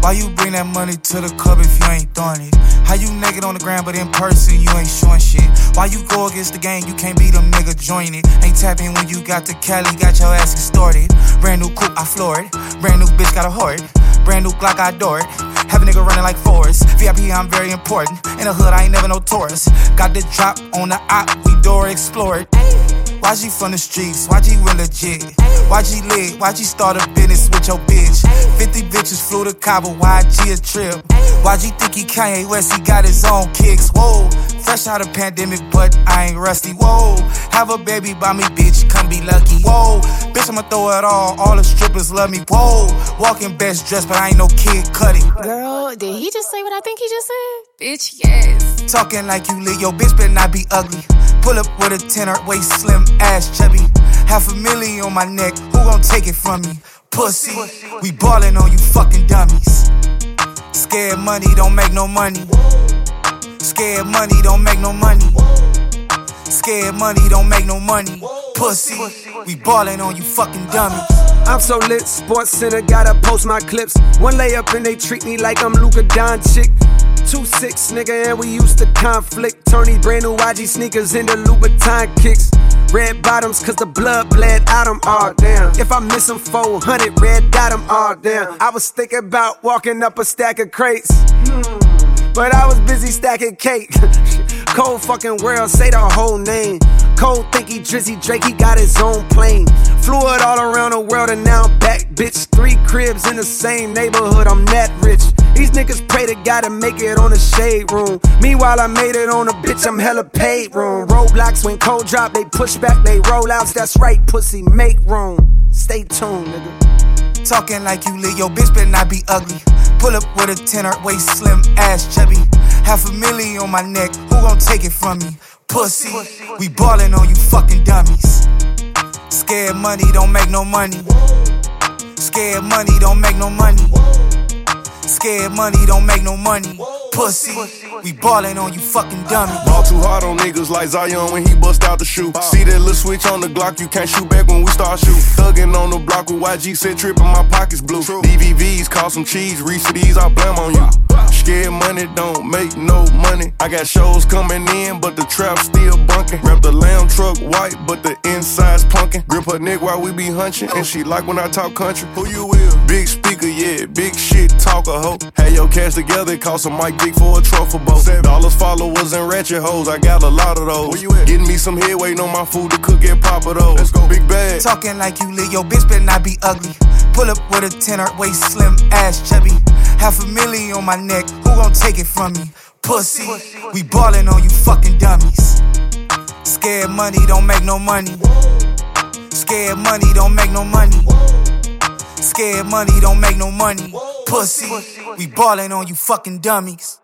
Why you bring that money to the club if you ain't throwing it? How you naked on the ground but in person you ain't showing shit? Why you go against the game, you can't be them nigga join it? Ain't tapping when you got the Cali, got your ass extorted. Brand new coupe, I floor it. Brand new bitch, got a hoard. Brand new Glock, I adore it. Have a nigga running like Forrest. VIP, I'm very important. In the hood, I ain't never no tourist. Got the drop on the op, we door explored. YG from the streets, YG real legit. YG lit, YG start a business with your bitch. 50 bitches flew to Cabo, YG a trip. YG think he Kanye West, he got his own kicks. Whoa, fresh out of pandemic, but I ain't rusty. Whoa, have a baby by me, bitch, come be lucky. Whoa, bitch, I'ma throw it all the strippers love me. Whoa, walking best dressed, but I ain't no Kid Cudi. Girl, did he just say what I think he just said? Bitch, yes. Talking like you lit, yo, bitch better not be ugly. Pull up with a tenor, waist slim, ass chubby. $500,000 on my neck, who gon' take it from me? Pussy, we ballin' on you fucking dummies. Scared money don't make no money. Scared money don't make no money. Scared money don't make no money. Pussy, we ballin' on you fucking dummies. I'm so lit, Sports Center, gotta post my clips. One layup and they treat me like I'm Luka Doncic. 2-6, nigga, and we used to conflict. Turn these brand new YG sneakers into Louboutin kicks. Red bottoms, cause the blood bled out them, all damn. If I miss them 400, red dot them, all damn. I was thinking about walking up a stack of crates, but I was busy stacking cake. Cold fucking world, say the whole name. Cold think he Drizzy Drake, he got his own plane. Flew it all around the world and now I'm back, bitch. 3 cribs in the same neighborhood, I'm that rich. These niggas pray to God to make it on the shade room. Meanwhile, I made it on a bitch, I'm hella paid room. Roadblocks when cold drop, they push back, they roll outs. That's right, pussy, make room. Stay tuned, nigga. Talking like you lit, yo, bitch better not be ugly. Pull up with a tenor, waist slim, ass chubby. $500,000 on my neck, who gon' take it from me? Pussy, we ballin' on you fucking dummies. Scared money don't make no money. Scared money don't make no money. Scared money don't make no money. Pussy, we ballin' on you fucking dummies. Ball too hard on niggas like Zion when he bust out the shoe. See that little switch on the Glock, you can't shoot back when we start shoot. Thuggin' on the block with YG, said trippin', my pockets blue. DVVs, cost some cheese, reach for these, I blame on you. Scared money don't make no money. I got shows coming in, but the trap still bunkin'. Wrap the lamb truck white, but the inside's punkin'. Grip her neck while we be hunchin', and she like when I talk country. Who you with? Big speaker, yeah, big shit, talk a hoe. Had your cash together, cost a Mike Dick for a trophy boat. $7 followers and ratchet hoes, I got a lot of those. Where you at? Getting me some head, waiting on my food to cook and pop of those. Let's go, big bag. Talking like you lit, yo, bitch better not be ugly. Pull up with a tenor, waist slim, ass chubby. $500,000 on my neck, who gon' take it from me? Pussy, we ballin' on you fucking dummies. Scared money don't make no money. Scared money don't make no money. Scared money don't make no money. Pussy, we ballin' on you fucking dummies.